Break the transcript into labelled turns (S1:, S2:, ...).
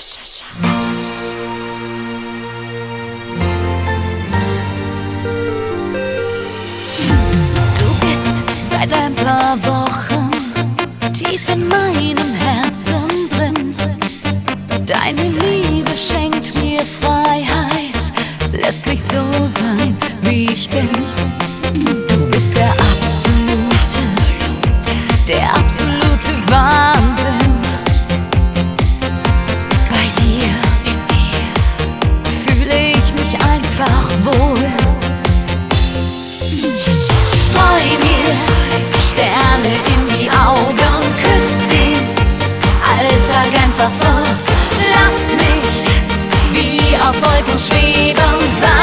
S1: Du bist seit ein paar Wochen tief in meinem Herzen drin. Deine Liebe schenkt mir Freiheit, lässt mich so sein, wie ich bin. Du bist der absolute Wahnsinn. Bei dir fühle ich mich einfach wohl. Streu mir Sterne in die Augen, küss den Alltag einfach fort. Lass mich wie auf Wolken schweben sein.